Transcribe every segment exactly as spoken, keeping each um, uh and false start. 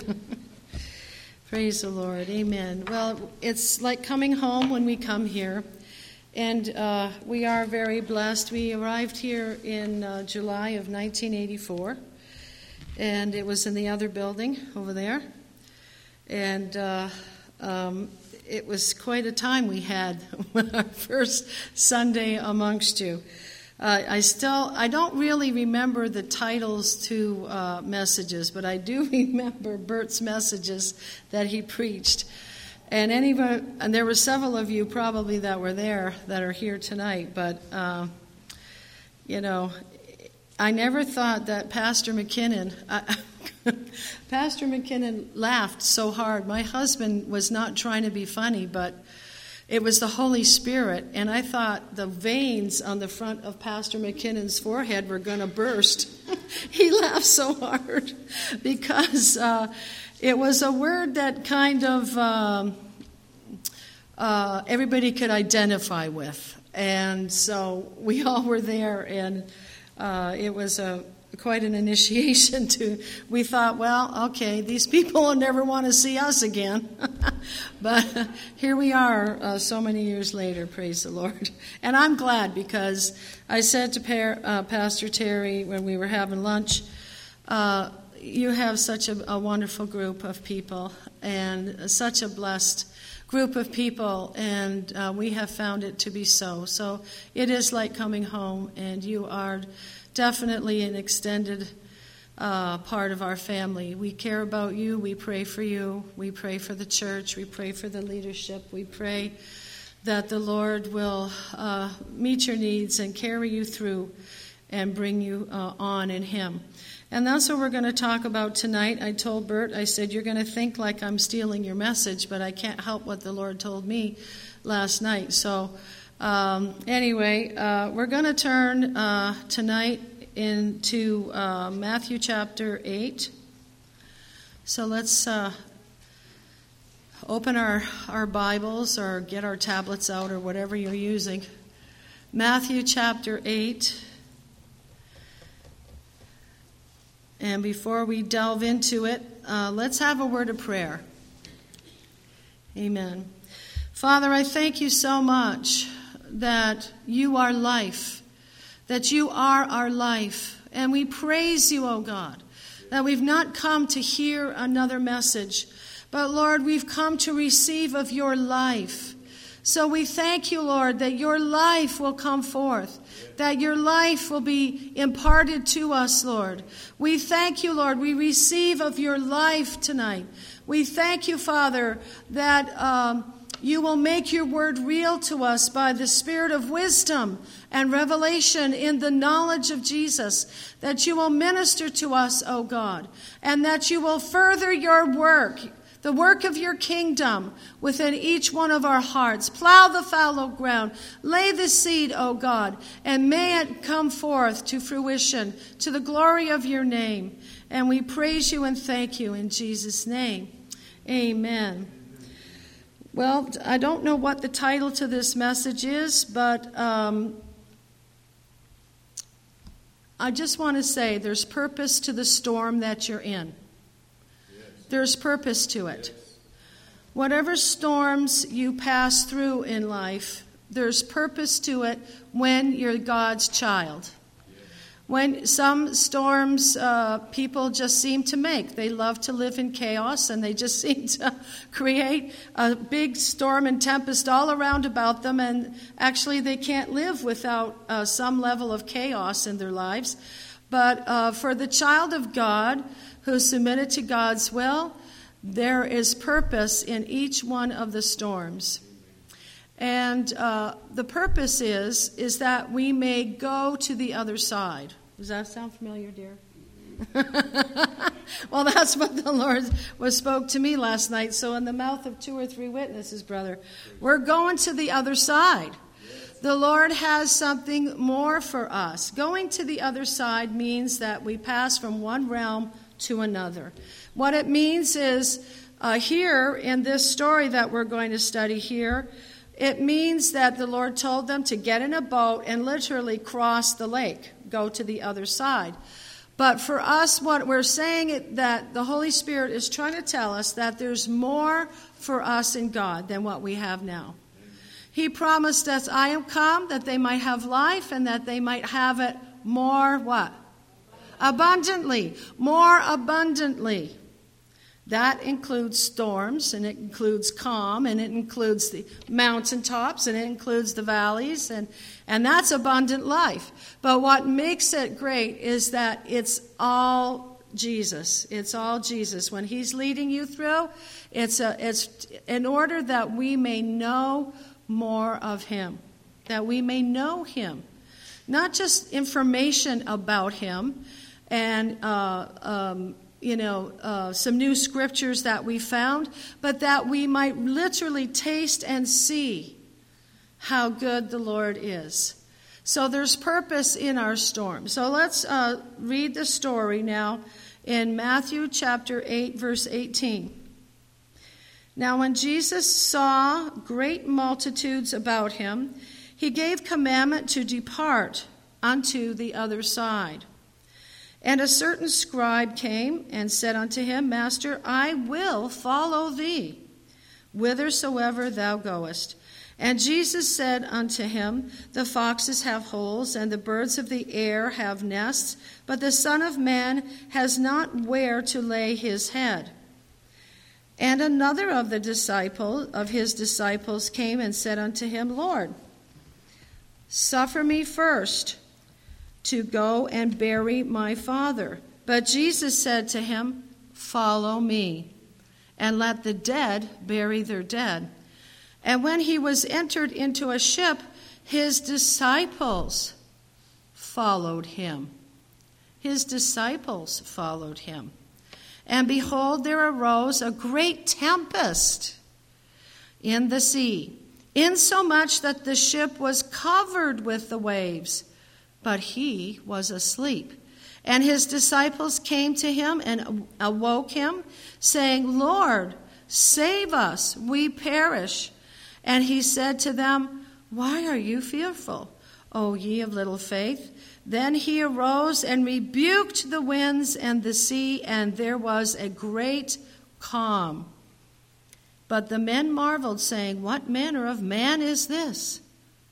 Praise the Lord. Amen. Well, it's like coming home when we come here. And uh, we are very blessed. We arrived here in uh, July of nineteen eighty-four. And it was in the other building over there. And uh, um, it was quite a time we had our first Sunday amongst you. Uh, I still, I don't really remember the titles to uh, messages, but I do remember Bert's messages that he preached. And anyone, and there were several of you probably that were there that are here tonight, but, uh, you know, I never thought that Pastor McKinnon, I, Pastor McKinnon laughed so hard. My husband was not trying to be funny, but it was the Holy Spirit, and I thought the veins on the front of Pastor McKinnon's forehead were going to burst. He laughed so hard because uh, it was a word that kind of um, uh, everybody could identify with. And so we all were there, and uh, it was a quite an initiation to, we thought, well, okay, these people will never want to see us again. But here we are uh, so many years later, praise the Lord. And I'm glad because I said to pa- uh, Pastor Terry when we were having lunch, uh, you have such a, a wonderful group of people and such a blessed group of people, and uh, we have found it to be so. So it is like coming home, and you are definitely an extended uh, part of our family. We care about you. We pray for you. We pray for the church. We pray for the leadership. We pray that the Lord will uh, meet your needs and carry you through and bring you uh, on in Him. And that's what we're going to talk about tonight. I told Bert, I said, you're going to think like I'm stealing your message, but I can't help what the Lord told me last night. So Um, anyway, uh, we're going to turn uh, tonight into uh, Matthew chapter eight. So let's uh, open our, our Bibles or get our tablets out or whatever you're using. Matthew chapter eight. And before we delve into it, uh, let's have a word of prayer. Amen. Father, I thank you so much that you are life, that you are our life. And we praise you, O God, that we've not come to hear another message, but Lord, we've come to receive of your life. So we thank you, Lord, that your life will come forth, that your life will be imparted to us, Lord. We thank you, Lord, we receive of your life tonight. We thank you, Father, that um, you will make your word real to us by the spirit of wisdom and revelation in the knowledge of Jesus, that you will minister to us, O God, and that you will further your work, the work of your kingdom within each one of our hearts. Plow the fallow ground, lay the seed, O God, and may it come forth to fruition, to the glory of your name. And we praise you and thank you in Jesus' name. Amen. Well, I don't know what the title to this message is, but um, I just want to say there's purpose to the storm that you're in. Yes. There's purpose to it. Yes. Whatever storms you pass through in life, there's purpose to it when you're God's child. When some storms uh, people just seem to make. They love to live in chaos, and they just seem to create a big storm and tempest all around about them, and actually they can't live without uh, some level of chaos in their lives. But uh, for the child of God who's submitted to God's will, there is purpose in each one of the storms. And uh, the purpose is, is that we may go to the other side. Does that sound familiar, dear? Well, that's what the Lord was spoke to me last night. So in the mouth of two or three witnesses, brother, we're going to the other side. The Lord has something more for us. Going to the other side means that we pass from one realm to another. What it means is uh, here in this story that we're going to study here, it means that the Lord told them to get in a boat and literally cross the lake, go to the other side. But for us, what we're saying it, that the Holy Spirit is trying to tell us that there's more for us in God than what we have now. He promised us, I am come that they might have life and that they might have it more what? Abundantly. More abundantly. That includes storms, and it includes calm, and it includes the mountaintops, and it includes the valleys, and, and that's abundant life. But what makes it great is that it's all Jesus. It's all Jesus. When he's leading you through, it's a, it's in order that we may know more of him, that we may know him. Not just information about him and uh, um you know, uh, some new scriptures that we found, but that we might literally taste and see how good the Lord is. So there's purpose in our storm. So let's uh, read the story now in Matthew chapter eight, verse eighteen. Now when Jesus saw great multitudes about him, he gave commandment to depart unto the other side. And a certain scribe came and said unto him, Master, I will follow thee, whithersoever thou goest. And Jesus said unto him, The foxes have holes, and the birds of the air have nests, but the Son of Man has not where to lay his head. And another of the disciples of his disciples came and said unto him, Lord, suffer me first to go and bury my father. But Jesus said to him, Follow me, and let the dead bury their dead. And when he was entered into a ship, his disciples followed him. His disciples followed him. And behold, there arose a great tempest in the sea, insomuch that the ship was covered with the waves. But he was asleep. And his disciples came to him and awoke him, saying, Lord, save us, we perish. And he said to them, Why are you fearful, O ye of little faith? Then he arose and rebuked the winds and the sea, and there was a great calm. But the men marveled, saying, What manner of man is this?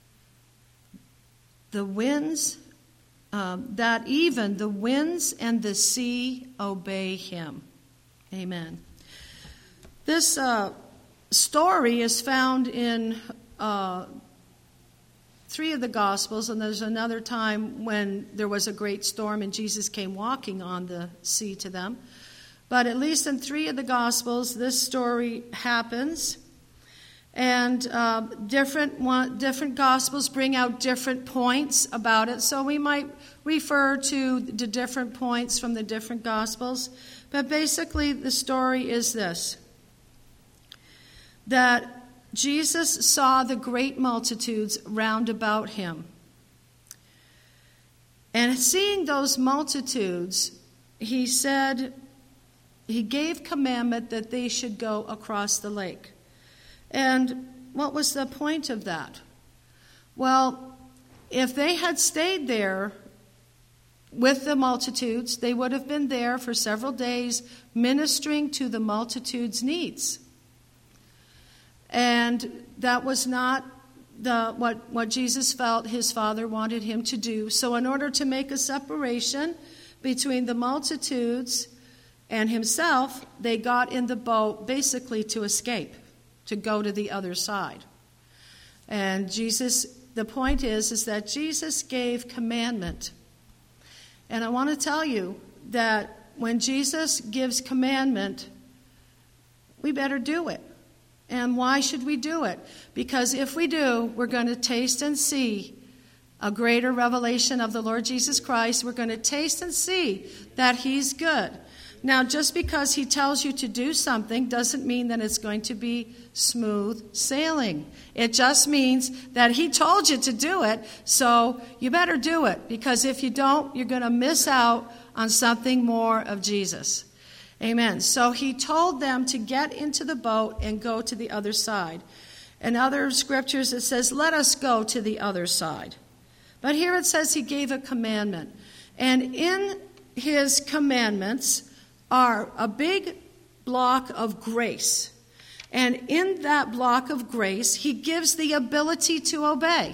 The winds, uh, that even the winds and the sea obey him. Amen. This uh, story is found in uh, three of the Gospels, and there's another time when there was a great storm and Jesus came walking on the sea to them. But at least in three of the Gospels, this story happens. And uh, different one, different Gospels bring out different points about it. So we might refer to the different points from the different Gospels. But basically the story is this: that Jesus saw the great multitudes round about him. And seeing those multitudes, he said, he gave commandment that they should go across the lake. And what was the point of that? Well, if they had stayed there with the multitudes, they would have been there for several days ministering to the multitudes' needs. And that was not the what, what Jesus felt his Father wanted him to do. So in order to make a separation between the multitudes and himself, they got in the boat basically to escape, to go to the other side. And Jesus, the point is, is that Jesus gave commandment. And I want to tell you that when Jesus gives commandment, we better do it. And why should we do it? Because if we do, we're going to taste and see a greater revelation of the Lord Jesus Christ. We're going to taste and see that he's good. Now, just because he tells you to do something doesn't mean that it's going to be smooth sailing. It just means that he told you to do it, so you better do it. Because if you don't, you're going to miss out on something more of Jesus. Amen. So he told them to get into the boat and go to the other side. In other scriptures it says, let us go to the other side. But here it says he gave a commandment. And in his commandments are a big block of grace. And in that block of grace, he gives the ability to obey.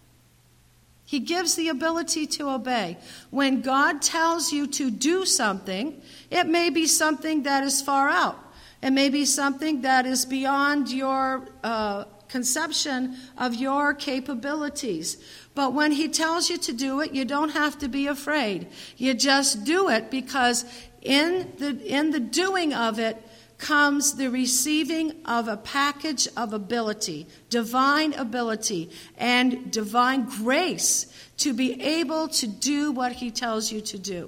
He gives the ability to obey. When God tells you to do something, it may be something that is far out. It may be something that is beyond your uh, conception of your capabilities. But when he tells you to do it, you don't have to be afraid. You just do it, because in the in the doing of it comes the receiving of a package of ability, divine ability, and divine grace to be able to do what he tells you to do.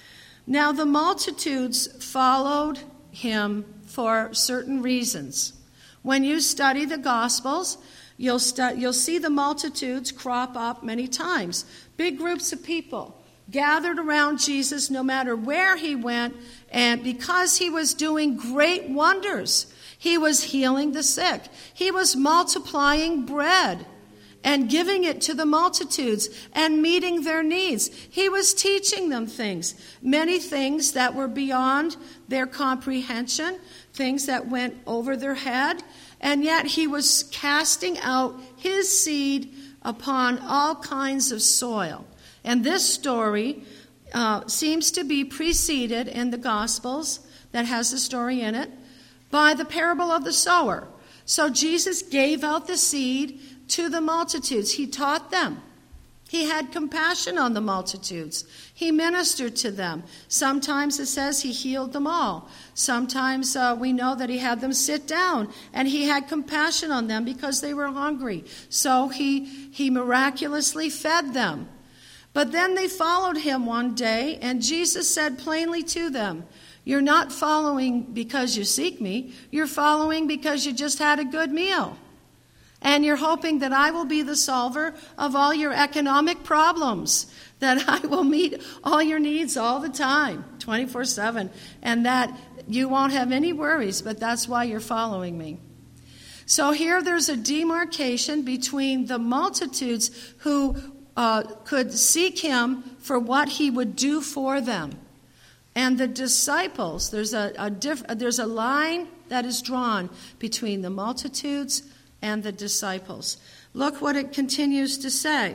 Now, the multitudes followed him for certain reasons. When you study the Gospels, you'll, stu- you'll see the multitudes crop up many times. Big groups of people gathered around Jesus no matter where he went, and because he was doing great wonders. He was healing the sick. He was multiplying bread and giving it to the multitudes and meeting their needs. He was teaching them things, many things that were beyond their comprehension, things that went over their head, and yet he was casting out his seed upon all kinds of soil. And this story uh, seems to be preceded in the Gospels, that has the story in it, by the parable of the sower. So Jesus gave out the seed to the multitudes. He taught them. He had compassion on the multitudes. He ministered to them. Sometimes it says he healed them all. Sometimes uh, we know that he had them sit down, and he had compassion on them because they were hungry. So he, he miraculously fed them. But then they followed him one day, and Jesus said plainly to them, "You're not following because you seek me. You're following because you just had a good meal. And you're hoping that I will be the solver of all your economic problems, that I will meet all your needs all the time, twenty-four seven, and that you won't have any worries, but that's why you're following me." So here there's a demarcation between the multitudes who uh, could seek him for what he would do for them, and the disciples. There's a, a diff, there's a line that is drawn between the multitudes and the disciples. Look what it continues to say.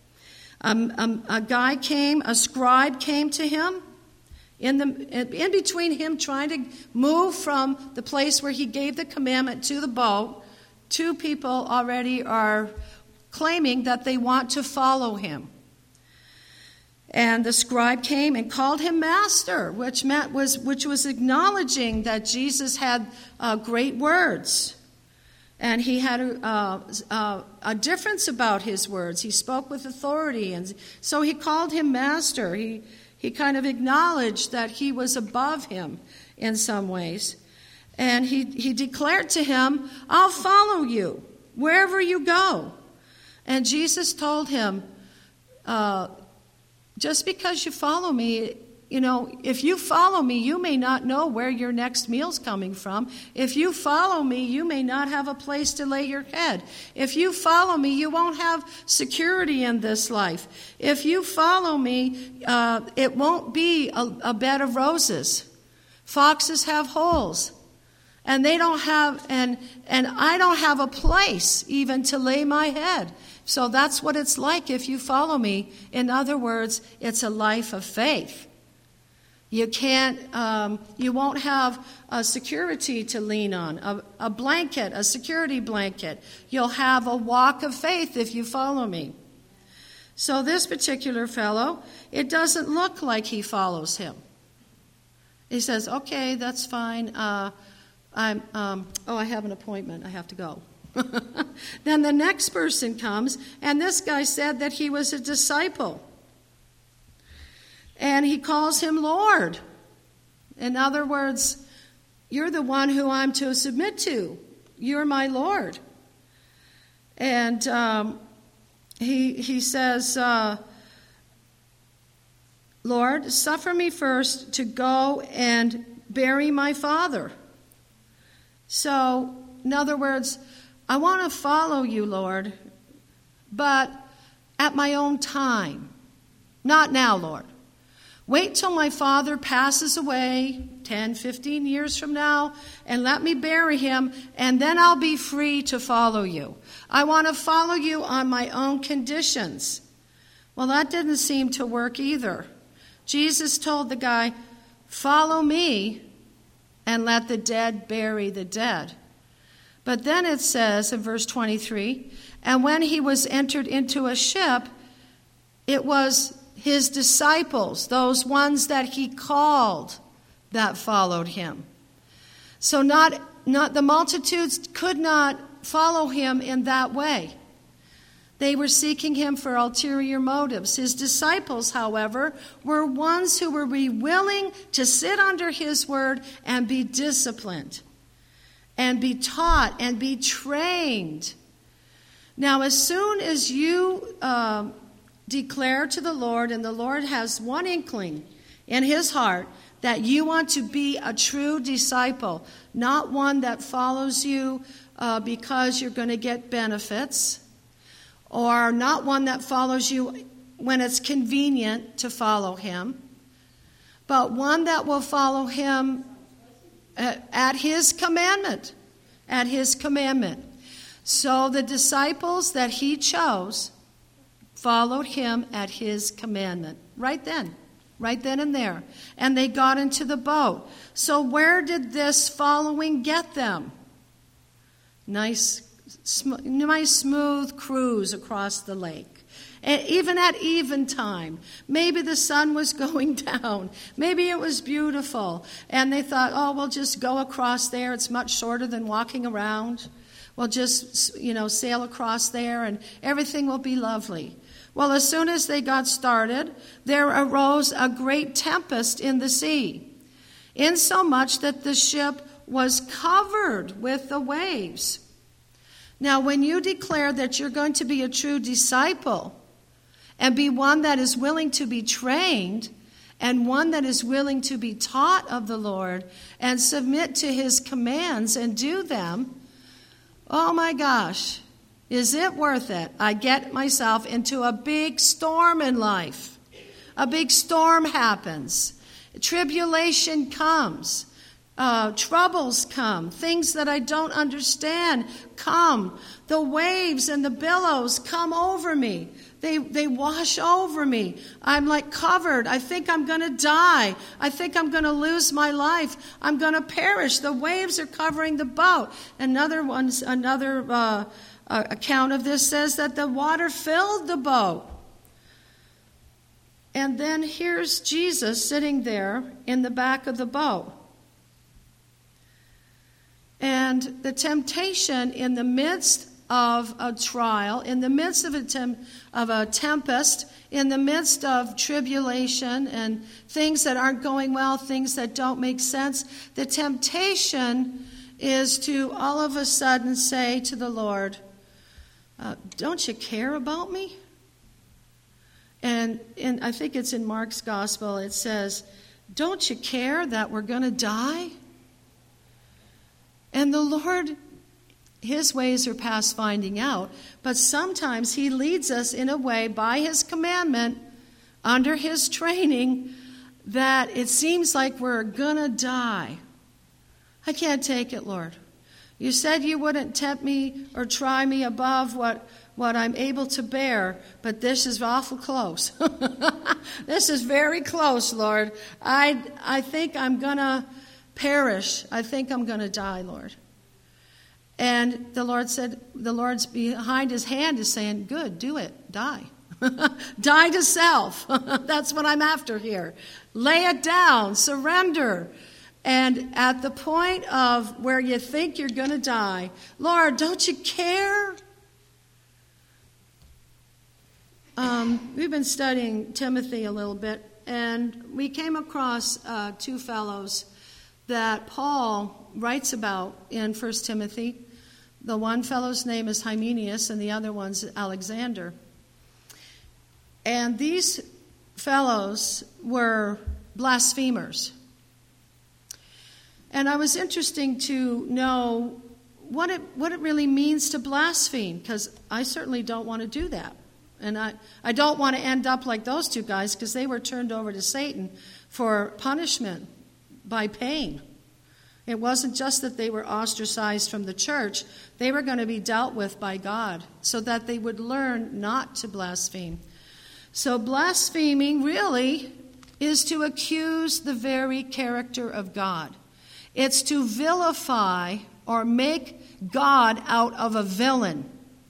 Um, um, a guy came, a scribe came to him. In the in between him trying to move from the place where he gave the commandment to the boat, two people already are claiming that they want to follow him. And the scribe came and called him master, which meant was which was acknowledging that Jesus had uh, great words. And he had a, uh, uh, a difference about his words. He spoke with authority, and so he called him master. He he kind of acknowledged that he was above him in some ways. And he, he declared to him, "I'll follow you wherever you go." And Jesus told him, uh, just because you follow me, you know, if you follow me, you may not know where your next meal's coming from. If you follow me, you may not have a place to lay your head. If you follow me, you won't have security in this life. If you follow me, uh, it won't be a, a bed of roses. Foxes have holes. And they don't have, and and I don't have a place even to lay my head. So that's what it's like if you follow me. In other words, it's a life of faith. You can't, um, you won't have a security to lean on, a, a blanket, a security blanket. You'll have a walk of faith if you follow me. So this particular fellow, it doesn't look like he follows him. He says, "Okay, that's fine. Uh, I'm, um, oh, I have an appointment. I have to go." Then the next person comes, and this guy said that he was a disciple. And he calls him Lord. In other words, you're the one who I'm to submit to. You're my Lord. And um, he he says, uh, "Lord, suffer me first to go and bury my father." So, in other words, I want to follow you, Lord, but at my own time. Not now, Lord. Wait till my father passes away ten, fifteen years from now, and let me bury him, and then I'll be free to follow you. I want to follow you on my own conditions. Well, that didn't seem to work either. Jesus told the guy, follow me and let the dead bury the dead. But then it says in verse twenty-three, and when he was entered into a ship, it was his disciples, those ones that he called, that followed him. So not, not the multitudes could not follow him in that way. They were seeking him for ulterior motives. His disciples, however, were ones who were willing to sit under his word and be disciplined and be taught and be trained. Now, as soon as you uh, declare to the Lord, and the Lord has one inkling in his heart that you want to be a true disciple, not one that follows you uh, because you're going to get benefits, or not one that follows you when it's convenient to follow him, but one that will follow him at, at his commandment, at his commandment. So the disciples that he chose followed him at his commandment. Right then. Right then and there. And they got into the boat. So where did this following get them? Nice, sm- nice smooth cruise across the lake. And even at eventime. Maybe the sun was going down. Maybe it was beautiful. And they thought, oh, we'll just go across there. It's much shorter than walking around. We'll just, you know, sail across there and everything will be lovely. Well, as soon as they got started, there arose a great tempest in the sea, insomuch that the ship was covered with the waves. Now, when you declare that you're going to be a true disciple and be one that is willing to be trained and one that is willing to be taught of the Lord and submit to his commands and do them, oh my gosh, is it worth it? I get myself into a big storm in life. A big storm happens. Tribulation comes. Uh, troubles come. Things that I don't understand come. The waves and the billows come over me. They, they wash over me. I'm like covered. I think I'm going to die. I think I'm going to lose my life. I'm going to perish. The waves are covering the boat. Another one's, another uh, uh, account of this says that the water filled the boat. And then here's Jesus sitting there in the back of the boat. And the temptation in the midst of a trial, in the midst of a, tem- of a tempest, in the midst of tribulation and things that aren't going well, things that don't make sense, the temptation is to all of a sudden say to the Lord, uh, don't you care about me? And, and I think it's in Mark's gospel, it says, don't you care that we're going to die? And the Lord, his ways are past finding out, but sometimes he leads us in a way by his commandment, under his training, that it seems like we're going to die. I can't take it, Lord. You said you wouldn't tempt me or try me above what, what I'm able to bear, but this is awful close. This is very close, Lord. I, I think I'm going to perish. I think I'm going to die, Lord. And the Lord said, the Lord's behind his hand is saying, good, do it, die. Die to self. That's what I'm after here. Lay it down, surrender. And at the point of where you think you're going to die, Lord, don't you care? Um, we've been studying Timothy a little bit, and we came across uh, two fellows that Paul writes about in First Timothy. The one fellow's name is Hymenaeus, and the other one's Alexander. And these fellows were blasphemers. And I was interested to know what it what it really means to blaspheme, because I certainly don't want to do that. And I, I don't want to end up like those two guys, because they were turned over to Satan for punishment by pain. It wasn't just that they were ostracized from the church. They were going to be dealt with by God so that they would learn not to blaspheme. So blaspheming really is to accuse the very character of God. It's to vilify or make God out of a villain.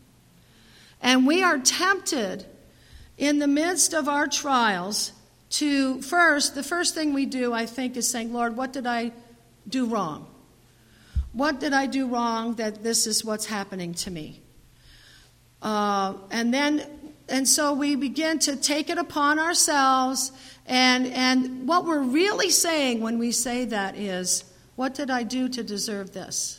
And we are tempted in the midst of our trials to first, the first thing we do, I think, is saying, Lord, what did I do wrong? What did I do wrong that this is what's happening to me? Uh, and then, and so we begin to take it upon ourselves. And, and what we're really saying when we say that is, what did I do to deserve this?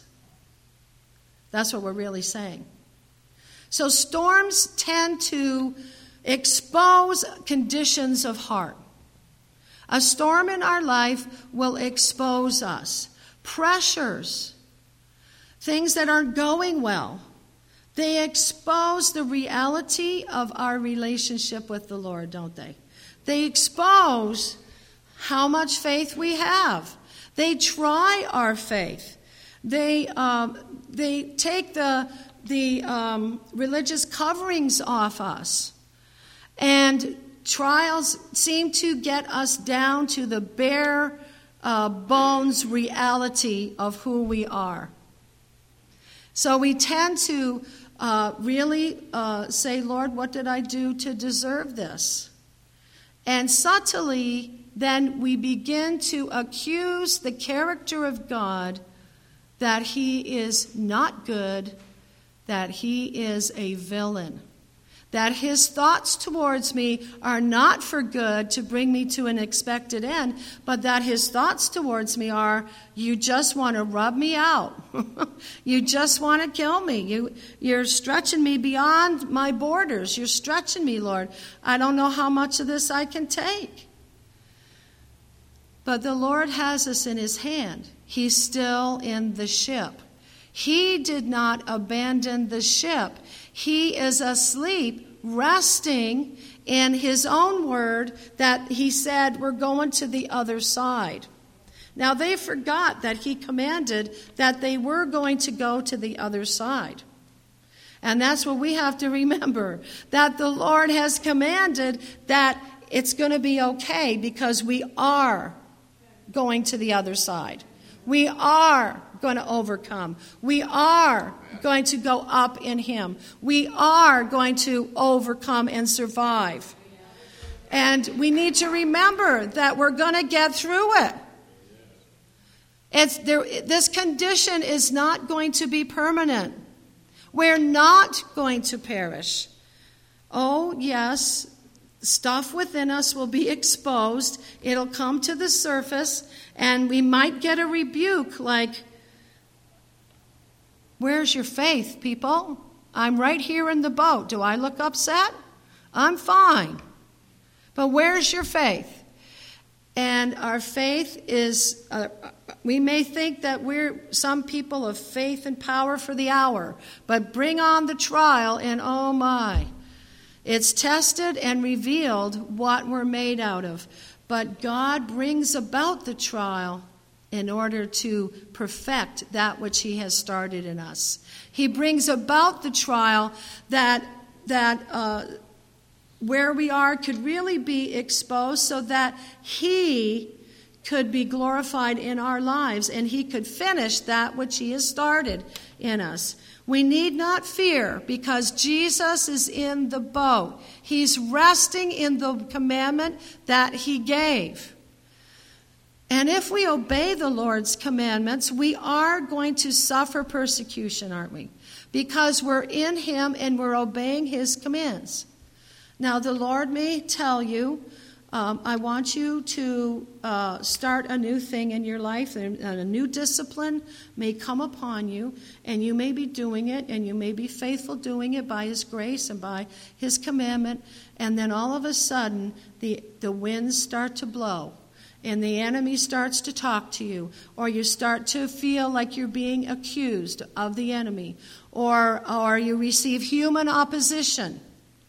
That's what we're really saying. So storms tend to expose conditions of heart. A storm in our life will expose us. Pressures, things that aren't going well, they expose the reality of our relationship with the Lord, don't they? They expose how much faith we have. They try our faith. They um, they take the the um, religious coverings off us. And trials seem to get us down to the bare uh, bones reality of who we are. So we tend to uh, really uh, say, Lord, what did I do to deserve this? And subtly, then we begin to accuse the character of God that he is not good, that he is a villain, that his thoughts towards me are not for good to bring me to an expected end, but that his thoughts towards me are, you just want to rub me out. You just want to kill me. You, you're stretching me beyond my borders. You're stretching me, Lord. I don't know how much of this I can take. But the Lord has us in his hand. He's still in the ship. He did not abandon the ship. He is asleep, resting in his own word that he said, we're going to the other side. Now, they forgot that he commanded that they were going to go to the other side. And that's what we have to remember, that the Lord has commanded that it's going to be okay because we are going to the other side. We are going to overcome. We are going to go up in him. We are going to overcome and survive. And we need to remember that we're going to get through it. It's there, this condition is not going to be permanent. We're not going to perish. Oh, yes, stuff within us will be exposed. It'll come to the surface, and we might get a rebuke like, where's your faith, people? I'm right here in the boat. Do I look upset? I'm fine. But where's your faith? And our faith is, uh, we may think that we're some people of faith and power for the hour, but bring on the trial and oh my. It's tested and revealed what we're made out of. But God brings about the trial in order to perfect that which he has started in us. He brings about the trial that that uh, where we are could really be exposed so that he could be glorified in our lives and he could finish that which he has started in us. We need not fear because Jesus is in the boat. He's resting in the commandment that he gave. And if we obey the Lord's commandments, we are going to suffer persecution, aren't we? Because we're in him and we're obeying his commands. Now, the Lord may tell you, um, I want you to uh, start a new thing in your life, and a new discipline may come upon you, and you may be doing it, and you may be faithful doing it by his grace and by his commandment, and then all of a sudden, the, the winds start to blow. And the enemy starts to talk to you, or you start to feel like you're being accused of the enemy, or, or you receive human opposition.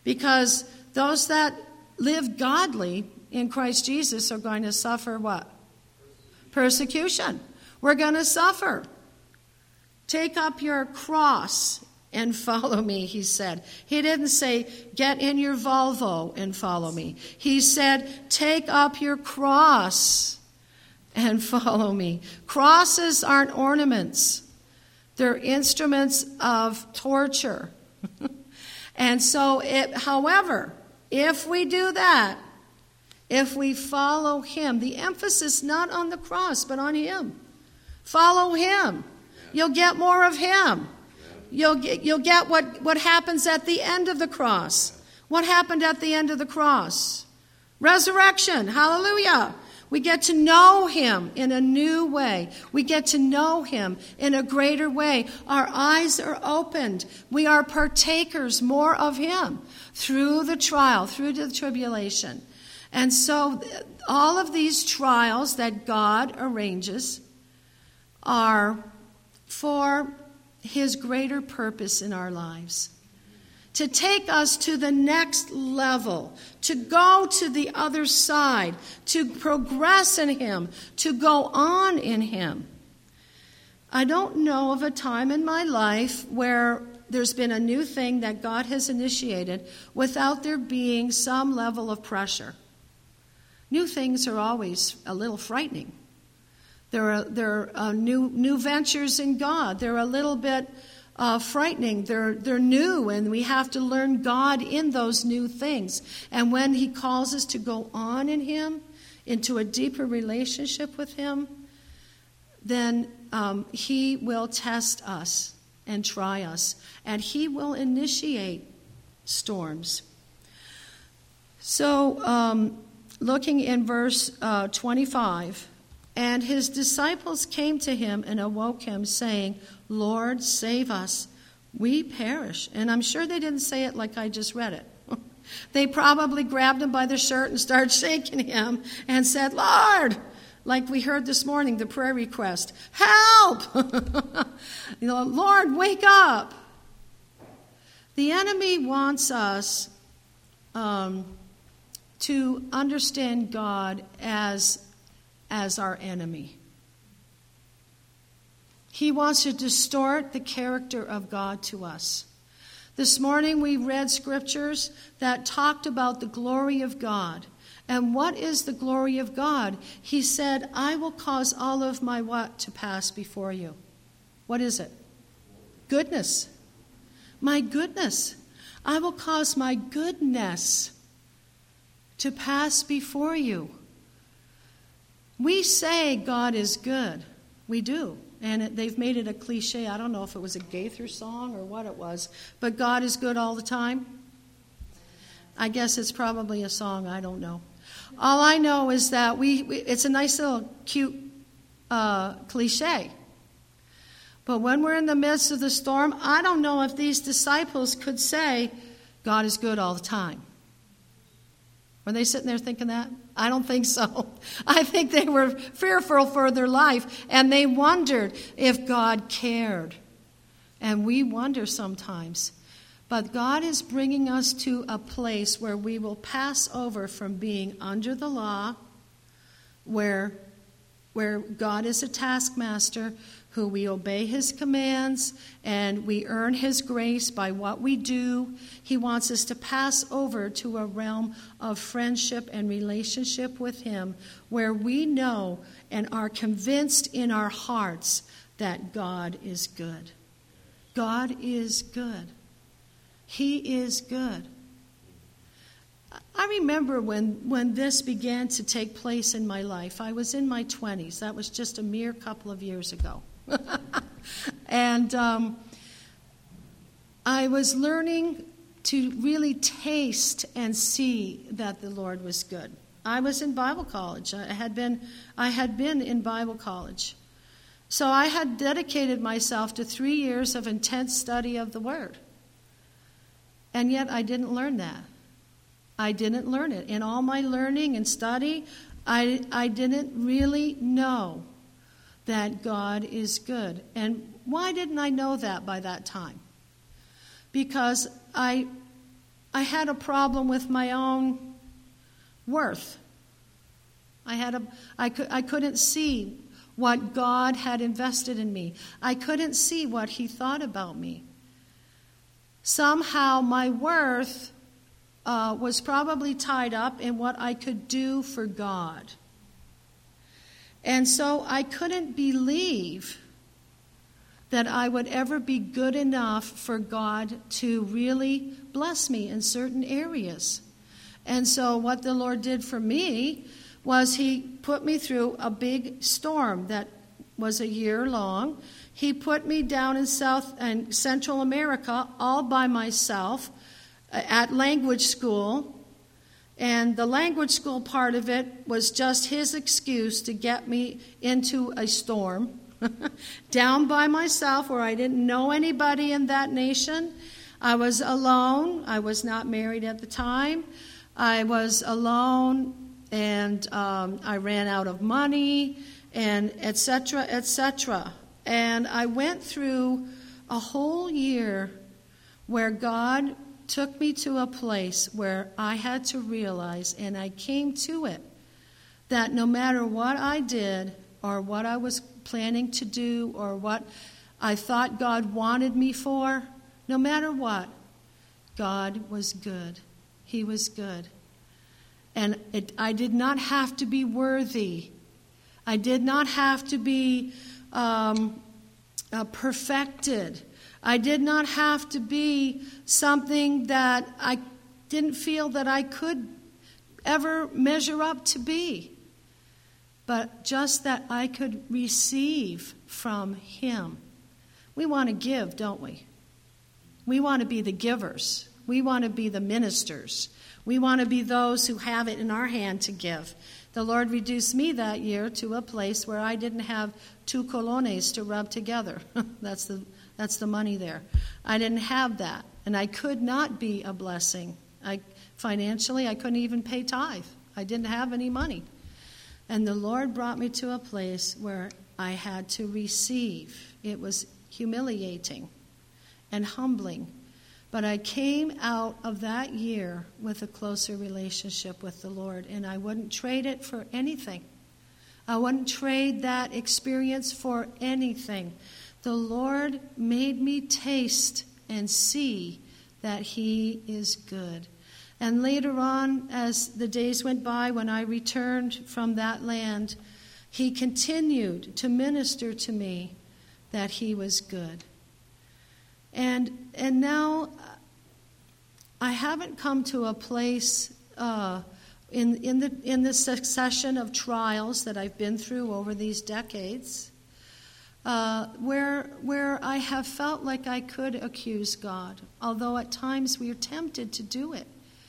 Because those that live godly in Christ Jesus are going to suffer what? Persecution. We're going to suffer. Take up your cross and follow me, he said. He didn't say, get in your Volvo and follow me. He said, take up your cross and follow me. Crosses aren't ornaments. They're instruments of torture. And so, it, however, if we do that, if we follow him, the emphasis not on the cross, but on him. Follow him. You'll get more of him. You'll get, you'll get what, what happens at the end of the cross. What happened at the end of the cross? Resurrection. Hallelujah. We get to know him in a new way. We get to know him in a greater way. Our eyes are opened. We are partakers more of him through the trial, through the tribulation. And so all of these trials that God arranges are for his greater purpose in our lives. To take us to the next level, to go to the other side, to progress in him, to go on in him. I don't know of a time in my life where there's been a new thing that God has initiated without there being some level of pressure. New things are always a little frightening. There are, there are uh, new, new ventures in God. They're a little bit Uh, frightening. They're, they're new, and we have to learn God in those new things. And when he calls us to go on in him, into a deeper relationship with him, then um, he will test us and try us, and he will initiate storms. So, um, looking in verse uh, twenty-five, and his disciples came to him and awoke him, saying, Lord, save us. We perish. And I'm sure they didn't say it like I just read it. They probably grabbed him by the shirt and started shaking him and said, Lord, like we heard this morning, the prayer request, help! You know, Lord, wake up. The enemy wants us um, to understand God as, as our enemy. He wants to distort the character of God to us. This morning we read scriptures that talked about the glory of God. And what is the glory of God? He said, I will cause all of my what to pass before you. What is it? Goodness. My goodness. I will cause my goodness to pass before you. We say God is good. We do. And it, they've made it a cliche. I don't know if it was a Gaither song or what it was. But God is good all the time. I guess it's probably a song. I don't know. All I know is that we, we it's a nice little cute uh, cliche. But when we're in the midst of the storm, I don't know if these disciples could say, God is good all the time. Were they sitting there thinking that? I don't think so. I think they were fearful for their life, and they wondered if God cared. And we wonder sometimes. But God is bringing us to a place where we will pass over from being under the law, where, where God is a taskmaster, who we obey his commands, and we earn his grace by what we do. He wants us to pass over to a realm of friendship and relationship with him, where we know and are convinced in our hearts that God is good. God is good. He is good. I remember when, when this began to take place in my life. I was in my twenties. That was just a mere couple of years ago. and um, I was learning to really taste and see that the Lord was good. I was in Bible college. I had been, I had been in Bible college. So I had dedicated myself to three years of intense study of the Word. And yet I didn't learn that. I didn't learn it. In all my learning and study, I, I didn't really know that God is good. And why didn't I know that by that time? Because I I had a problem with my own worth. I had a, I could, I couldn't see what God had invested in me. I couldn't see what He thought about me. Somehow my worth uh, was probably tied up in what I could do for God. And so I couldn't believe that I would ever be good enough for God to really bless me in certain areas. And so what the Lord did for me was He put me through a big storm that was a year long. He put me down in South and Central America all by myself at language school. And the language school part of it was just His excuse to get me into a storm. Down by myself where I didn't know anybody in that nation. I was alone. I was not married at the time. I was alone, and um, I ran out of money, and et cetera, et cetera. And I went through a whole year where God took me to a place where I had to realize, and I came to it, that no matter what I did or what I was planning to do or what I thought God wanted me for, no matter what, God was good. He was good. And it, I did not have to be worthy. I did not have to be um, uh, perfected. I did not have to be something that I didn't feel that I could ever measure up to be. But just that I could receive from Him. We want to give, don't we? We want to be the givers. We want to be the ministers. We want to be those who have it in our hand to give. The Lord reduced me that year to a place where I didn't have two colones to rub together. That's the that's the money there. I didn't have that, and I could not be a blessing. I financially, I couldn't even pay tithe. I didn't have any money. And the Lord brought me to a place where I had to receive. It was humiliating and humbling. But I came out of that year with a closer relationship with the Lord, and I wouldn't trade it for anything. I wouldn't trade that experience for anything. The Lord made me taste and see that He is good. And later on, as the days went by, when I returned from that land, He continued to minister to me that He was good. And and now I haven't come to a place uh, in in the in the succession of trials that I've been through over these decades, uh, where where I have felt like I could accuse God, although at times we are tempted to do it.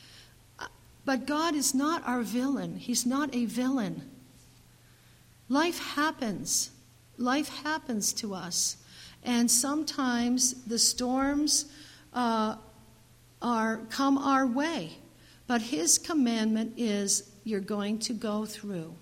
But God is not our villain. He's not a villain. Life happens. Life happens to us. And sometimes the storms uh, are come our way. But His commandment is you're going to go through.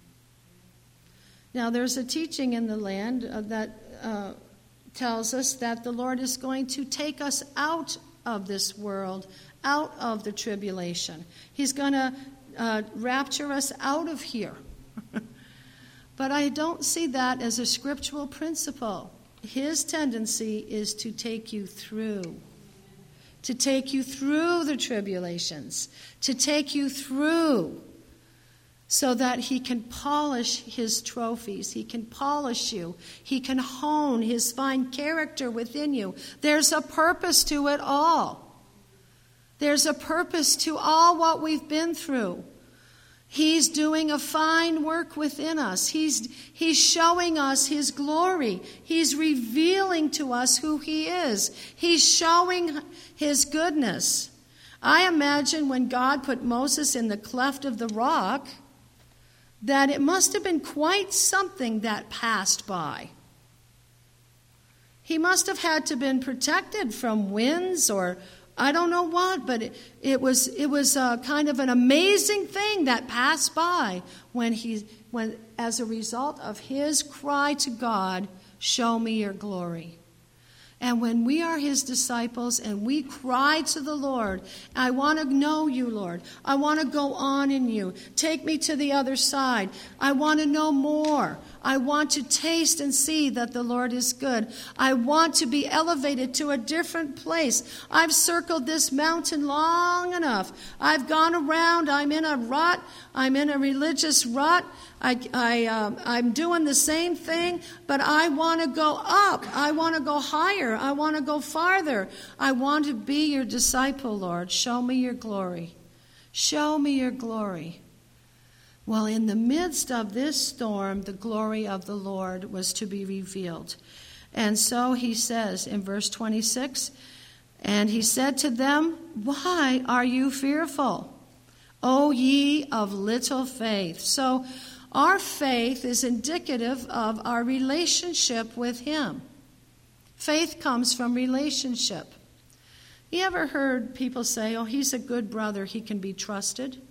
Now there's a teaching in the land uh, that uh, tells us that the Lord is going to take us out of this world, out of the tribulation. He's going to uh, rapture us out of here. But I don't see that as a scriptural principle. His tendency is to take you through, to take you through the tribulations, to take you through so that He can polish His trophies. He can polish you. He can hone His fine character within you. There's a purpose to it all. There's a purpose to all what we've been through. He's doing a fine work within us. He's, he's showing us His glory. He's revealing to us who He is. He's showing His goodness. I imagine when God put Moses in the cleft of the rock, that it must have been quite something that passed by. He must have had to have been protected from winds or I don't know what, but it, it was it was a kind of an amazing thing that passed by when he when as a result of his cry to God, "Show me your glory." And when we are his disciples and we cry to the Lord, I want to know you, Lord. I want to go on in you. Take me to the other side. I want to know more. I want to taste and see that the Lord is good. I want to be elevated to a different place. I've circled this mountain long enough. I've gone around. I'm in a rut. I'm in a religious rut. I, I, um, I'm doing the same thing, but I want to go up. I want to go higher. I want to go farther. I want to be your disciple, Lord. Show me your glory. Show me your glory. Well, in the midst of this storm, the glory of the Lord was to be revealed. And so he says in verse twenty-six, and he said to them, why are you fearful, O ye of little faith? So our faith is indicative of our relationship with him. Faith comes from relationship. You ever heard people say, oh, he's a good brother, he can be trusted?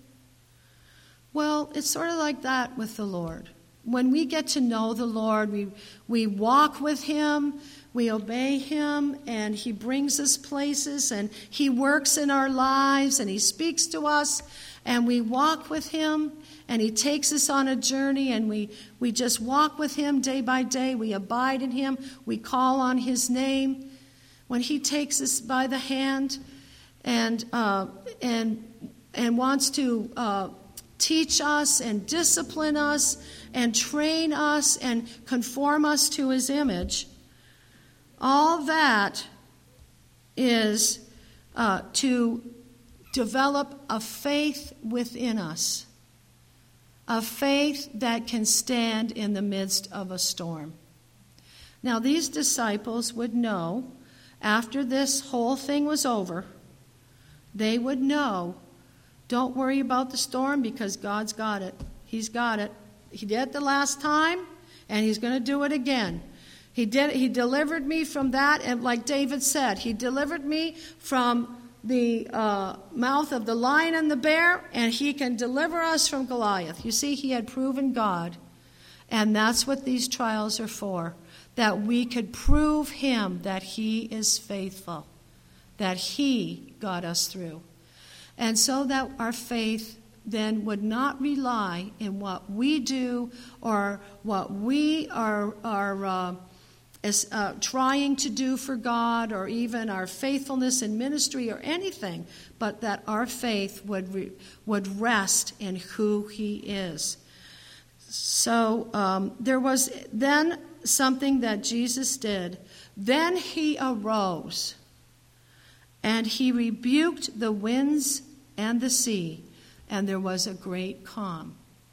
Well, it's sort of like that with the Lord. When we get to know the Lord, we, we walk with him, we obey him, and he brings us places, and he works in our lives, and he speaks to us, and we walk with him, and he takes us on a journey, and we, we just walk with him day by day. We abide in him. We call on his name. When he takes us by the hand and uh, and and wants to uh, teach us and discipline us and train us and conform us to his image, all that is uh, to develop a faith within us. A faith that can stand in the midst of a storm. Now, these disciples would know, after this whole thing was over, they would know, don't worry about the storm because God's got it. He's got it. He did it the last time, and he's going to do it again. He did. He delivered me from that, and like David said, he delivered me from the uh, mouth of the lion and the bear, and he can deliver us from Goliath. You see, he had proven God, and that's what these trials are for, that we could prove him that he is faithful, that he got us through. And so that our faith then would not rely in what we do or what we are, are uh, As, uh, trying to do for God, or even our faithfulness in ministry or anything, but that our faith would re- would rest in who he is. So um, there was then something that Jesus did. Then he arose, and he rebuked the winds and the sea, and there was a great calm.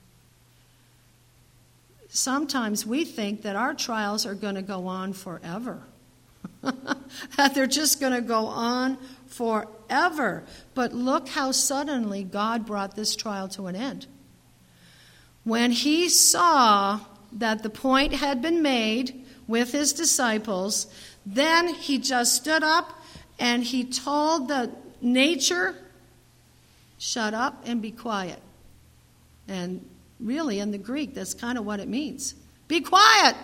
Sometimes we think that our trials are going to go on forever. That they're just going to go on forever. But look how suddenly God brought this trial to an end. When he saw that the point had been made with his disciples, then he just stood up and he told the nature, shut up and be quiet. And really, in the Greek, that's kind of what it means. Be quiet.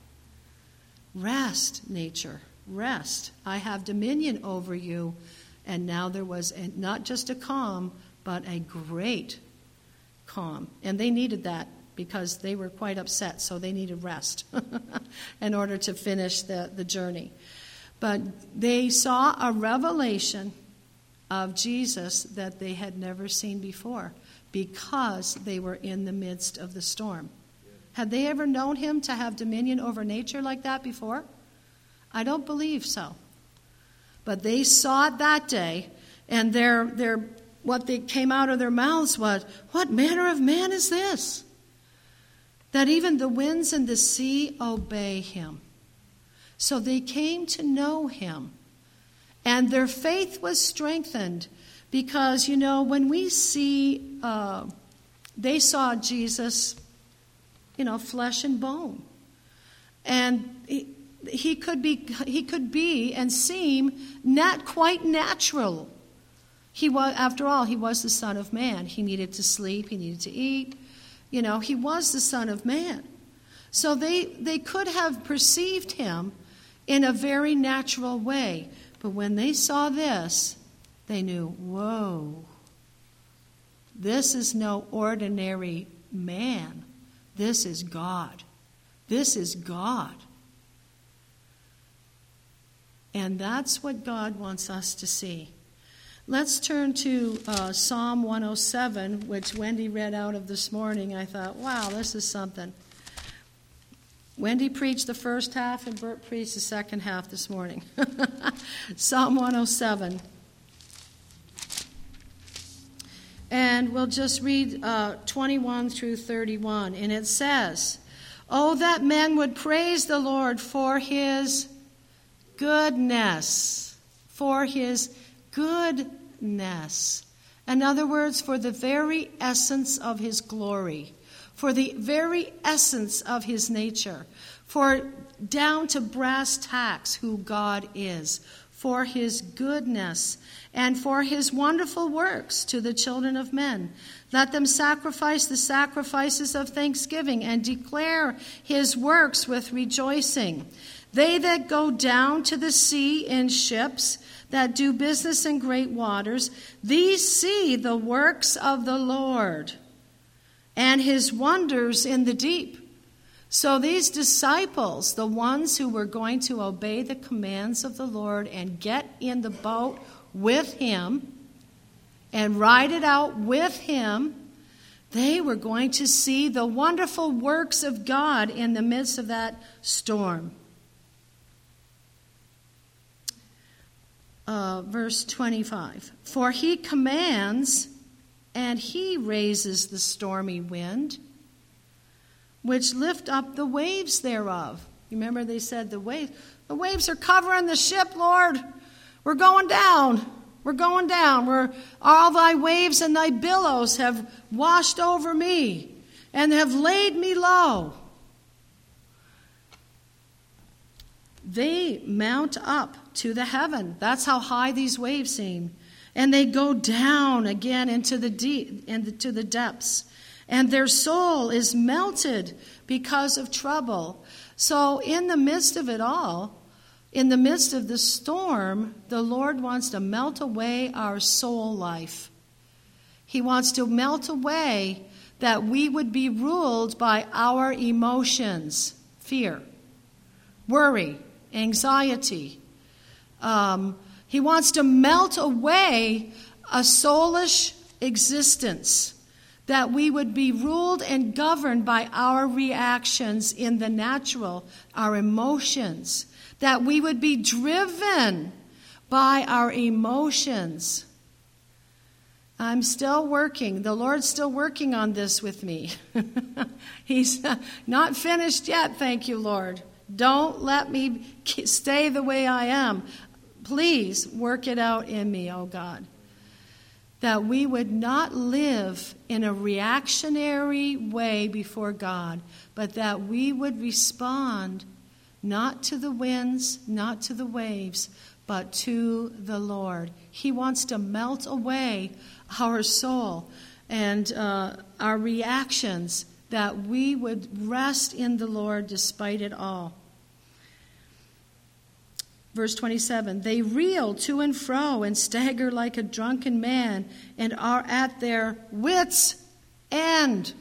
Rest, nature. Rest. I have dominion over you. And now there was a, not just a calm, but a great calm. And they needed that because they were quite upset, so they needed rest in order to finish the, the journey. But they saw a revelation of Jesus that they had never seen before, because they were in the midst of the storm. Had they ever known him to have dominion over nature like that before? I don't believe so. But they saw it that day, and their, their, what they came out of their mouths was, what manner of man is this? That even the winds and the sea obey him. So they came to know him, and their faith was strengthened. Because, you know, when we see, uh, they saw Jesus, you know, flesh and bone. And he, he could be, he could be and seem not quite natural. He was, after all, he was the Son of Man. He needed to sleep, he needed to eat. You know, he was the Son of Man. So they, they could have perceived him in a very natural way. But when they saw this, they knew, whoa, this is no ordinary man. This is God. This is God. And that's what God wants us to see. Let's turn to uh, Psalm one oh seven, which Wendy read out of this morning. I thought, wow, this is something. Wendy preached the first half and Bert preached the second half this morning. Psalm one oh seven. And we'll just read uh, twenty-one through thirty-one. And it says, "Oh, that men would praise the Lord for his goodness." For his goodness. In other words, for the very essence of his glory. For the very essence of his nature. For down to brass tacks who God is. For his goodness. And for his wonderful works to the children of men. Let them sacrifice the sacrifices of thanksgiving and declare his works with rejoicing. They that go down to the sea in ships, that do business in great waters, these see the works of the Lord and his wonders in the deep. So these disciples, the ones who were going to obey the commands of the Lord and get in the boat with him and ride it out with him, they were going to see the wonderful works of God in the midst of that storm. Uh, verse twenty-five. For he commands and he raises the stormy wind, which lift up the waves thereof. You remember they said the waves, the waves are covering the ship, Lord. We're going down. We're going down. We're, all thy waves and thy billows have washed over me and have laid me low. They mount up to the heaven. That's how high these waves seem. And they go down again into the deep, into the depths. And their soul is melted because of trouble. So in the midst of it all, in the midst of the storm, the Lord wants to melt away our soul life. He wants to melt away that we would be ruled by our emotions, fear, worry, anxiety. Um, he wants to melt away a soulish existence, that we would be ruled and governed by our reactions in the natural, our emotions, that we would be driven by our emotions. I'm still working. The Lord's still working on this with me. He's not finished yet, thank you, Lord. Don't let me stay the way I am. Please work it out in me, oh God. That we would not live in a reactionary way before God, but that we would respond not to the winds, not to the waves, but to the Lord. He wants to melt away our soul and uh, our reactions, that we would rest in the Lord despite it all. Verse twenty-seven, they reel to and fro and stagger like a drunken man and are at their wits' end.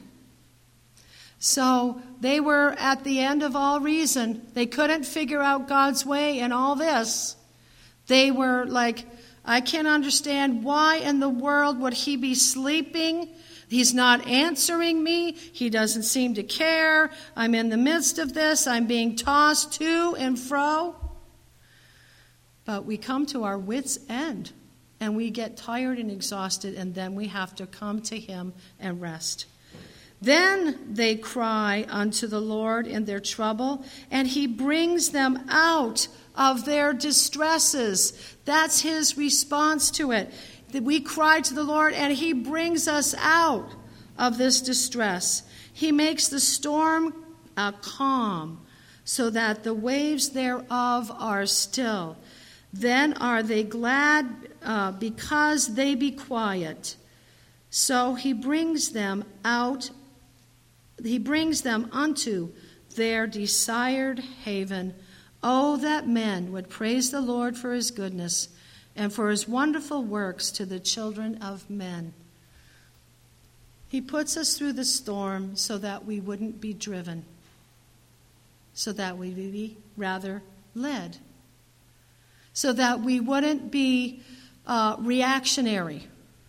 So they were at the end of all reason. They couldn't figure out God's way in all this. They were like, I can't understand why in the world would he be sleeping? He's not answering me. He doesn't seem to care. I'm in the midst of this. I'm being tossed to and fro. But we come to our wits' end, and we get tired and exhausted, and then we have to come to him and rest. Then they cry unto the Lord in their trouble, and he brings them out of their distresses. That's his response to it. That we cry to the Lord, and he brings us out of this distress. He makes the storm uh, calm, so that the waves thereof are still. Then are they glad uh, because they be quiet. So he brings them out, he brings them unto their desired haven Oh, that men would praise the Lord for his goodness and for his wonderful works to the children of men. He puts us through the storm so that we wouldn't be driven, so that we would be rather led, so that we wouldn't be uh, reactionary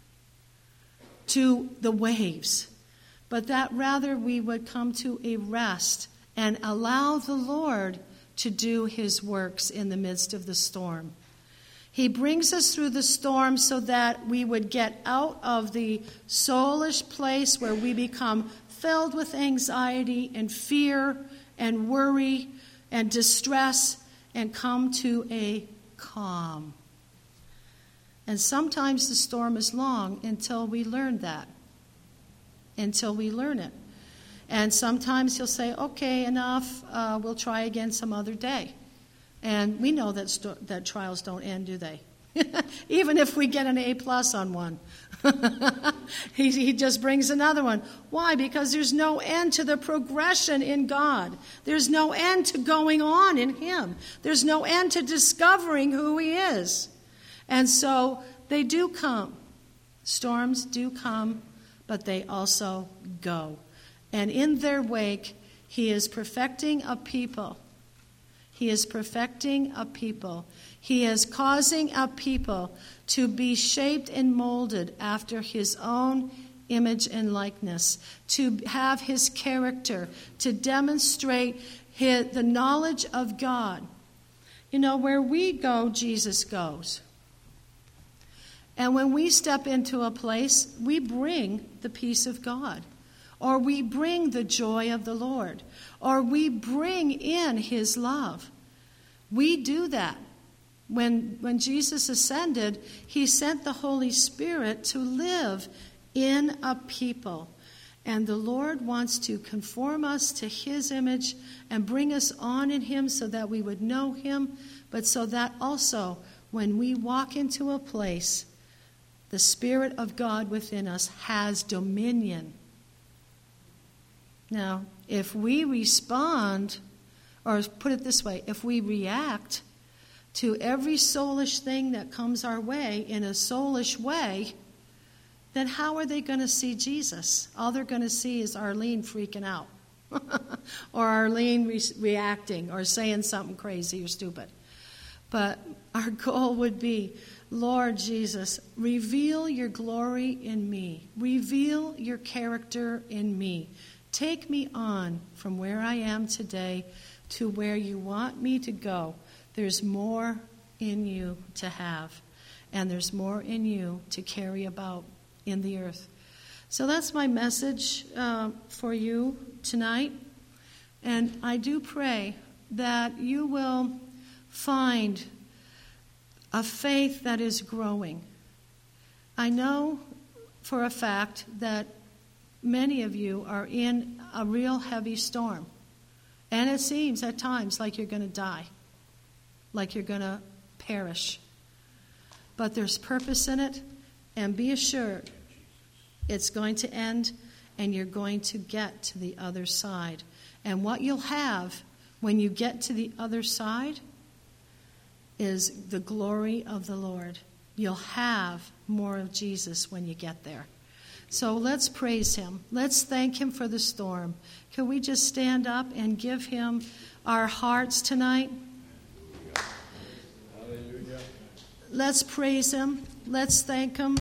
to the waves, but that rather we would come to a rest and allow the Lord to do his works in the midst of the storm. He brings us through the storm so that we would get out of the soulish place where we become filled with anxiety and fear and worry and distress and come to a calm. And sometimes the storm is long until we learn that, until we learn it. And sometimes he'll say, okay, enough, uh, we'll try again some other day. And we know that st- that trials don't end, do they? Even if we get an A plus on one. he, he just brings another one. Why? Because there's no end to the progression in God. There's no end to going on in him. There's no end to discovering who he is. And so they do come. Storms do come, but they also go. And in their wake, he is perfecting a people. He is perfecting a people. He is causing a people to be shaped and molded after his own image and likeness, to have his character, to demonstrate his, the knowledge of God. You know, where we go, Jesus goes. And when we step into a place, we bring the peace of God, or we bring the joy of the Lord, or we bring in his love. We do that. When, when Jesus ascended, he sent the Holy Spirit to live in a people. And the Lord wants to conform us to his image and bring us on in him so that we would know him, but so that also when we walk into a place, the Spirit of God within us has dominion. Now, if we respond, or put it this way, if we react to every soulish thing that comes our way in a soulish way, then how are they going to see Jesus? All they're going to see is Arlene freaking out, or Arlene re- reacting, or saying something crazy or stupid. But our goal would be, Lord Jesus, reveal your glory in me. Reveal your character in me. Take me on from where I am today to where you want me to go. There's more in you to have, and there's more in you to carry about in the earth. So that's my message uh, for you tonight. And I do pray that you will find a faith that is growing. I know for a fact that many of you are in a real heavy storm. And it seems at times like you're going to die, like you're going to perish. But there's purpose in it, and be assured it's going to end, and you're going to get to the other side. And what you'll have when you get to the other side is the glory of the Lord. You'll have more of Jesus when you get there. So let's praise him. Let's thank him for the storm. Can we just stand up and give him our hearts tonight? Hallelujah. Let's praise him. Let's thank him.